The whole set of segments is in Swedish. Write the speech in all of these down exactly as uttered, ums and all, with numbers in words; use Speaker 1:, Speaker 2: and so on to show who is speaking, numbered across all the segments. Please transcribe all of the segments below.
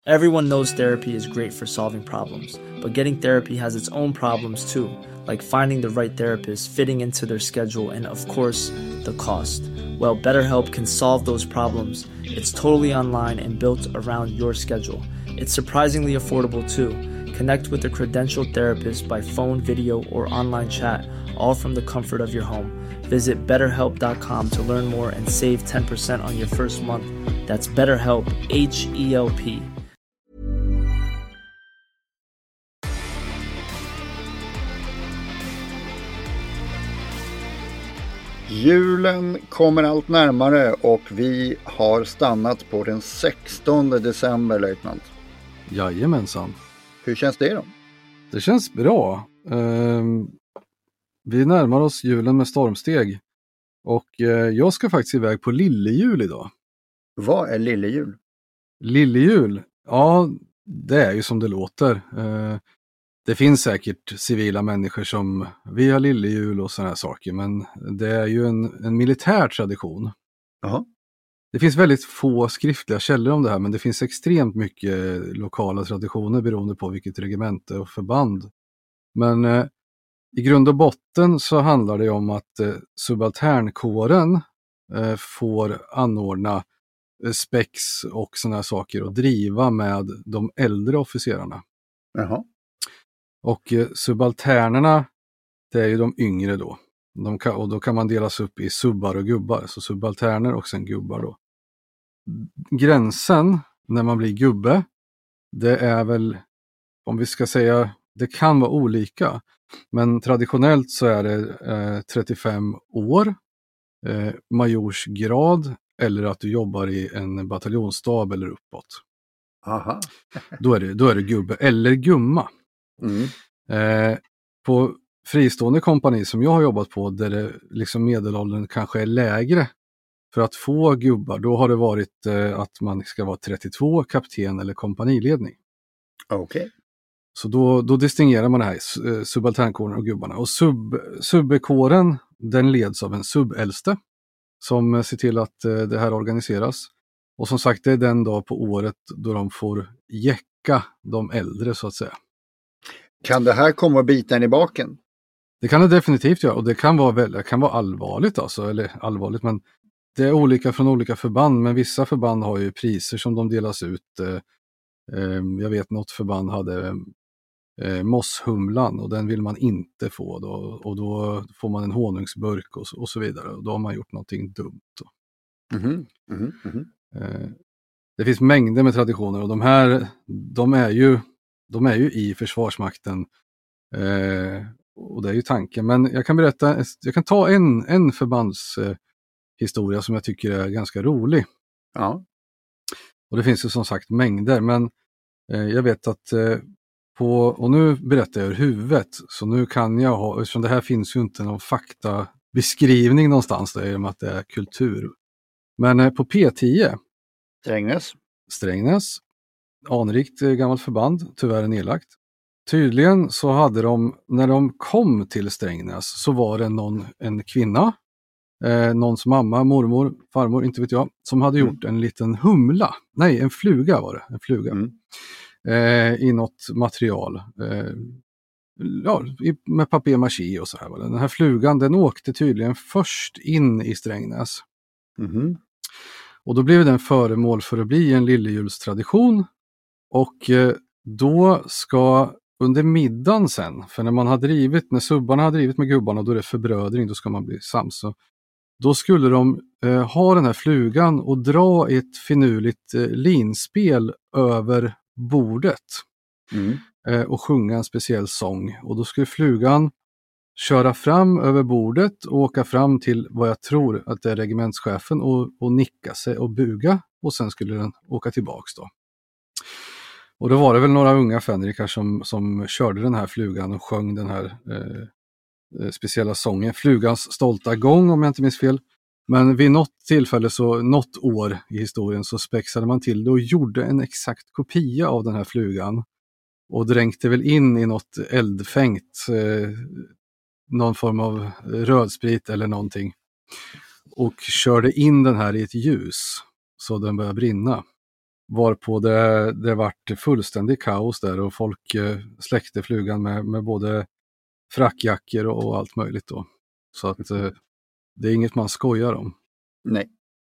Speaker 1: Everyone knows therapy is great for solving problems, but getting therapy has its own problems too, like finding the right therapist, fitting into their schedule, and of course, the cost. Well, BetterHelp can solve those problems. It's totally online and built around your schedule. It's surprisingly affordable too. Connect with a credentialed therapist by phone, video, or online chat, all from the comfort of your home. Visit better help dot com to learn more and save ten percent on your first month. That's BetterHelp, H E L P.
Speaker 2: Julen kommer allt närmare och vi har stannat på den sextonde december, löjtnant.
Speaker 3: Jajamensan.
Speaker 2: Hur känns det då?
Speaker 3: Det känns bra. Uh, vi närmar oss julen med stormsteg. Och uh, jag ska faktiskt iväg på lillejul idag.
Speaker 2: Vad är lillejul?
Speaker 3: Lillejul? Ja, det är ju som det låter. Uh, det finns säkert civila människor som vi har lillejul och sådana här saker. Men det är ju en, en militär tradition.
Speaker 2: Jaha.
Speaker 3: Det finns väldigt få skriftliga källor om det här, men det finns extremt mycket lokala traditioner beroende på vilket regemente och förband. Men eh, i grund och botten så handlar det om att eh, subalternkåren eh, får anordna eh, spex och sådana här saker och driva med de äldre officerarna.
Speaker 2: Jaha.
Speaker 3: Och eh, subalternerna, det är ju de yngre då. De kan, och då kan man delas upp i subbar och gubbar. Så subalterner och sen gubbar då. Gränsen när man blir gubbe, det är väl, om vi ska säga, det kan vara olika. Men traditionellt så är det eh, trettiofem år, eh, majorsgrad eller att du jobbar i en bataljonsstab eller uppåt.
Speaker 2: Aha.
Speaker 3: Då är det, då är det gubbe eller gumma.
Speaker 2: Mm.
Speaker 3: Eh, på fristående kompani som jag har jobbat på där det liksom medelåldern kanske är lägre för att få gubbar, då har det varit eh, att man ska vara trettiotvå, kapten eller kompaniledning.
Speaker 2: Okej. Okay.
Speaker 3: Så då, då distingerar man det här, eh, subalternkåren och gubbarna. Och sub, subbekåren, den leds av en subäldste som eh, ser till att eh, det här organiseras. Och som sagt, det är den dag på året då de får jäcka de äldre så att säga.
Speaker 2: Kan det här komma och bita en i baken?
Speaker 3: Det kan det definitivt göra och det kan vara, väl, det kan vara allvarligt alltså, eller allvarligt, men det är olika från olika förband, men vissa förband har ju priser som de delas ut. Eh, eh, jag vet något förband hade eh, mosshumlan och den vill man inte få då, och då får man en honungsburk och så, och så vidare och då har man gjort någonting dumt.
Speaker 2: Mm-hmm. Mm-hmm. Mm-hmm.
Speaker 3: Eh, det finns mängder med traditioner och de här, de är ju, de är ju i Försvarsmakten. Eh, och det är ju tanken, men jag kan berätta, jag kan ta en, en förbandshistoria eh, som jag tycker är ganska rolig.
Speaker 2: Ja.
Speaker 3: Och det finns ju som sagt mängder, men eh, jag vet att eh, på, och nu berättar jag ur huvudet, så nu kan jag ha, eftersom det här finns ju inte någon faktabeskrivning någonstans där, i och med att det är kultur. Men eh, på P tio
Speaker 2: Strängnäs.
Speaker 3: Strängnäs, anrikt eh, gammalt förband, tyvärr nedlagt. Tydligen så hade de, när de kom till Strängnäs så var det någon, en kvinna, eh, någons mamma, mormor, farmor, inte vet jag, som hade gjort mm. en liten humla. Nej, en fluga var det, en fluga. Mm. Eh, i något material. Eh, ja, i, med papier-maché och så här. Den här flugan, den åkte tydligen först in i Strängnäs.
Speaker 2: Mm.
Speaker 3: Och då blev den föremål för att bli en lillejulstradition. Och eh, då ska under middagen sen, för när man har drivit, när subbarna har drivit med gubbarna, då är det förbrödring, då ska man bli sams. Så då skulle de eh, ha den här flugan och dra ett finurligt eh, linspel över bordet.
Speaker 2: Mm.
Speaker 3: Eh, och sjunga en speciell sång. Och då skulle flugan köra fram över bordet och åka fram till vad jag tror att det är regementschefen och, och nicka sig och buga. Och sen skulle den åka tillbaks då. Och då var det väl några unga fänrikar som, som körde den här flugan och sjöng den här eh, speciella sången. Flugans stolta gång, om jag inte minns fel. Men vid något tillfälle, så något år i historien, så spexade man till det och gjorde en exakt kopia av den här flugan. Och dränkte väl in i något eldfängt, eh, någon form av rödsprit eller någonting. Och körde in den här i ett ljus så den började brinna. Varpå det, det vart fullständig kaos där och folk eh, släckte flugan med, med både frackjackor och, och allt möjligt då. Så att eh, det är inget man skojar om.
Speaker 2: Nej.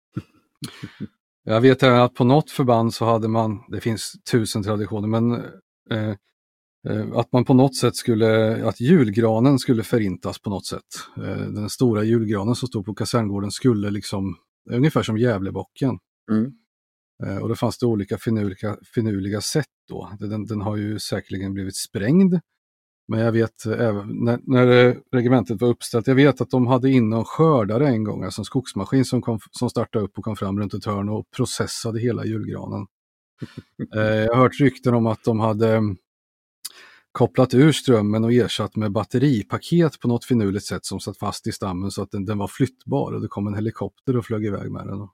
Speaker 3: Jag vet även att på något förband så hade man, det finns tusen traditioner, men eh, eh, att man på något sätt skulle, att julgranen skulle förintas på något sätt. Eh, den stora julgranen som stod på kaserngården skulle liksom, ungefär som Gävlebocken.
Speaker 2: Mm.
Speaker 3: Eh, och det fanns det olika finurliga, finurliga sätt då. Den, den har ju säkerligen blivit sprängd. Men jag vet, även när, när regementet var uppställt, jag vet att de hade inne en skördare en gång, alltså en skogsmaskin som, kom, som startade upp och kom fram runt ett hörn och processade hela julgranen. eh, jag har hört rykten om att de hade kopplat ur strömmen och ersatt med batteripaket på något finurligt sätt som satt fast i stammen så att den, den var flyttbar och det kom en helikopter och flög iväg med den.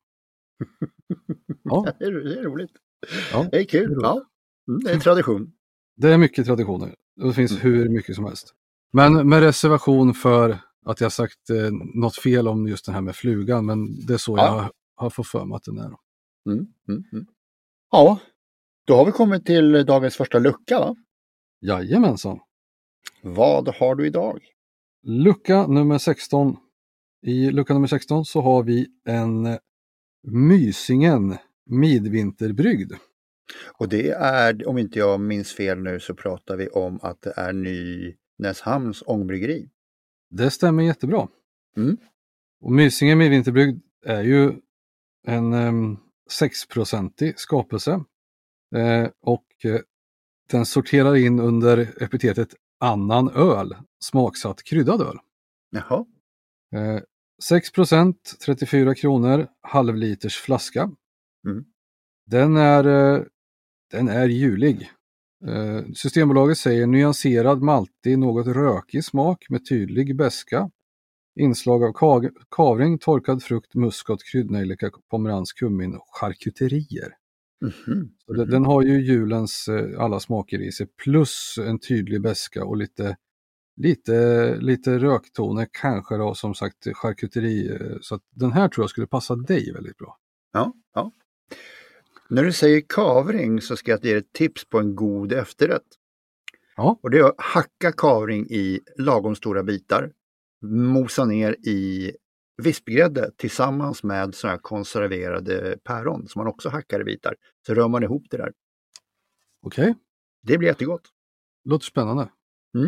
Speaker 3: Ja.
Speaker 2: Det, är, det är roligt.
Speaker 3: Ja,
Speaker 2: det är kul. Det är, ja. Mm, det är en tradition.
Speaker 3: Det är mycket traditioner. Det finns mm. hur mycket som helst. Men med reservation för att jag sagt eh, något fel om just det här med flugan. Men det är så ja. jag har, har fått för mig att den är.
Speaker 2: Mm, mm, mm. Ja, då har vi kommit till dagens första lucka, va?
Speaker 3: Jajamensan.
Speaker 2: Vad har du idag?
Speaker 3: Lucka nummer sexton. I lucka nummer sexton så har vi en Mysingen midvinterbrygd.
Speaker 2: Och det är, om inte jag minns fel nu, så pratar vi om att det är Nynäshamns ångbryggeri.
Speaker 3: Det stämmer jättebra.
Speaker 2: Mm.
Speaker 3: Och Mysingen midvinterbrygd är ju en um, sex-procentig skapelse. Eh, och eh, den sorterar in under epitetet annan öl, smaksatt kryddad öl.
Speaker 2: Jaha.
Speaker 3: Eh, sex procent, trettiofyra kronor, halvliters flaska.
Speaker 2: Mm.
Speaker 3: Den är, eh, den är julig. Eh, Systembolaget säger nyanserad, maltig, något rökig smak med tydlig beska. Inslag av ka- kavring, torkad frukt, muskot, kryddnejlika, pomerans, kummin och charkuterier.
Speaker 2: Mm-hmm.
Speaker 3: Så det, den har ju julens eh, alla smaker i sig, plus en tydlig beska och lite, lite, lite röktoner, kanske då som sagt charkuteri. Så att den här tror jag skulle passa dig väldigt bra.
Speaker 2: Ja, ja. När du säger kavring så ska jag ge ett tips på en god efterrätt.
Speaker 3: Ja.
Speaker 2: Och det är att hacka kavring i lagom stora bitar. Mosa ner i vispgrädde tillsammans med såna här konserverade päron som man också hackar i bitar. Så rör man ihop det där.
Speaker 3: Okej. Okay.
Speaker 2: Det blir jättegott.
Speaker 3: Låter spännande.
Speaker 2: Mm.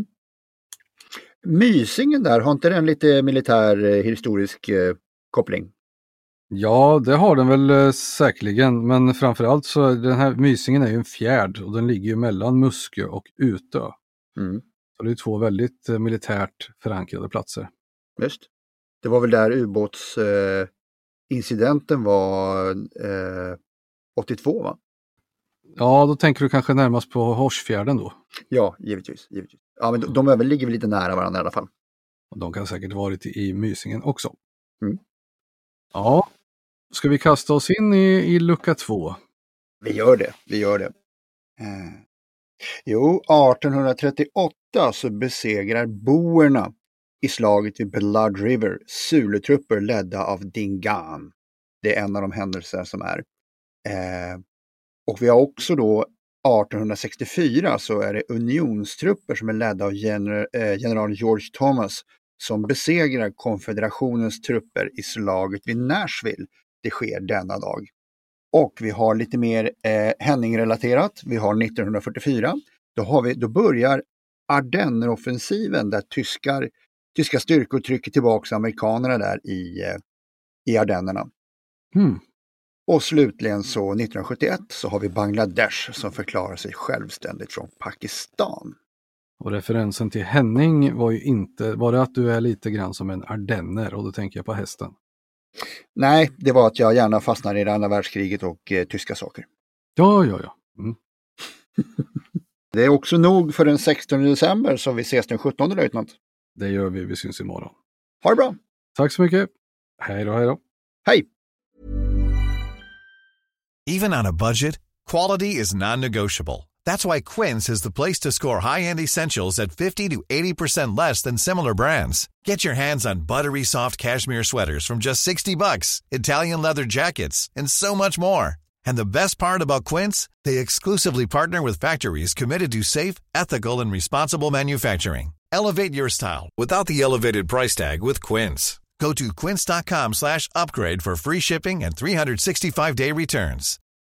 Speaker 2: Mysingen där, har inte den lite militär eh, historisk eh, koppling?
Speaker 3: Ja, det har den väl eh, säkerligen. Men framförallt så den här Mysingen är ju en fjärd och den ligger ju mellan Muskö och Utö.
Speaker 2: Mm.
Speaker 3: Så det är två väldigt eh, militärt förankrade platser.
Speaker 2: Just. Det var väl där ubåtsincidenten eh, var eh, åttiotvå, va?
Speaker 3: Ja, då tänker du kanske närmast på Horsfjärden då.
Speaker 2: Ja, givetvis. givetvis. Ja, men de, de över ligger väl lite nära varandra i alla fall.
Speaker 3: Och de kan säkert varit i Mysingen också.
Speaker 2: Mm.
Speaker 3: Ja, ska vi kasta oss in i, i lucka två?
Speaker 2: Vi gör det, vi gör det. Eh. Jo, artonhundratrettioåtta så besegrar boerna i slaget vid Blood River Zulu-trupper ledda av Dingaan. Det är en av de händelser som är. Eh. Och vi har också då artonhundrasextiofyra så är det unionstrupper som är ledda av gener- eh, general George Thomas som besegrar konfederationens trupper i slaget vid Nashville. Det sker denna dag. Och vi har lite mer eh, Henning-relaterat. Vi har nittonhundrafyrtiofyra. Då, har vi, då börjar Ardenner-offensiven där tyskar, tyska styrkor trycker tillbaka amerikanerna där i, eh, i Ardennerna.
Speaker 3: Mm.
Speaker 2: Och slutligen så nittonhundrasjuttioett så har vi Bangladesh som förklarar sig självständigt från Pakistan.
Speaker 3: Och referensen till Henning var ju inte, var det att du är lite grann som en ardenner och då tänker jag på hästen?
Speaker 2: Nej, det var att jag gärna fastnar i det andra världskriget och eh, tyska saker.
Speaker 3: Ja, ja, ja. Mm.
Speaker 2: Det är också nog för den sextonde december så vi ses den sjuttonde, löjtnant.
Speaker 3: Det gör vi, vi syns imorgon.
Speaker 2: Ha det bra!
Speaker 3: Tack så mycket! Hej då, hej då!
Speaker 2: Hej!
Speaker 4: Even on a budget, quality is non-negotiable. That's why Quince is the place to score high-end essentials at fifty to eighty percent less than similar brands. Get your hands on buttery soft cashmere sweaters from just sixty bucks, Italian leather jackets, and so much more. And the best part about Quince, they exclusively partner with factories committed to safe, ethical, and responsible manufacturing. Elevate your style without the elevated price tag with Quince. Go to quince.com slash upgrade for free shipping and three sixty-five day returns.